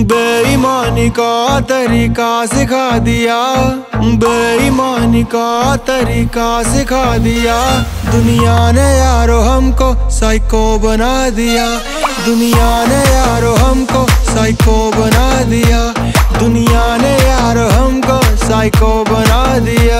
बेईमानी का तरीका सिखा दिया, बेईमानी का तरीका सिखा दिया। दुनिया ने यारो हमको साइको बना दिया, दुनिया ने यारो हमको साइको बना दिया, दुनिया ने यारो हमको साइको बना दिया।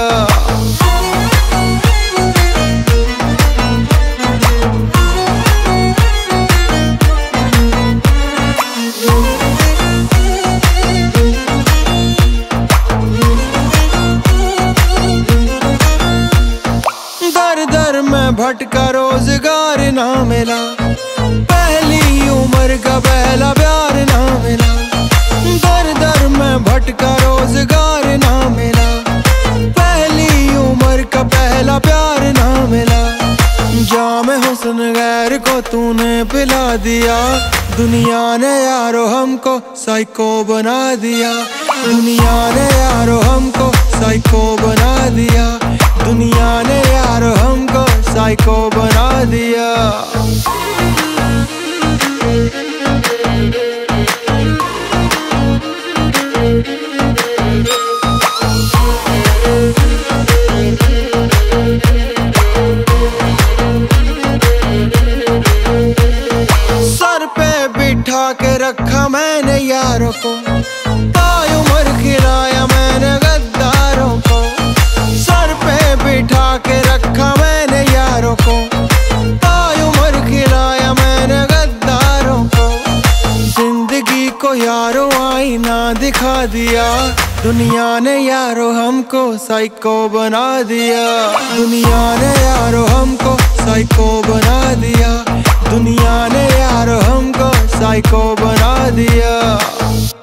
दर में भटका रोजगार ना मिला, पहली उम्र का पहला प्यार ना मिला। दर में भटका रोजगार ना मिला, पहली उम्र का पहला प्यार ना मिला। जाम हुस्न गैर को तूने पिला दिया, दुनिया ने यारो हमको साइको बना दिया, दुनिया ने यारो हमको साइको बना दिया, दुनिया ने यारो हमको साइको बना दिया। सर पे बिठा के रखा मैंने यारों को, ताई उम्र खिलाया मैंने गद्दारों को। सर पे बिठा के रखा मैंने यारों को, ताई उम्र खिलाया मैंने गद्दारों को। जिंदगी को यारो आईना दिखा दिया, दुनिया ने यारो हमको साइको बना दिया, दुनिया ने यारो हमको साइको बना दिया, दुनिया ने यारो हमको साइको बना दिया।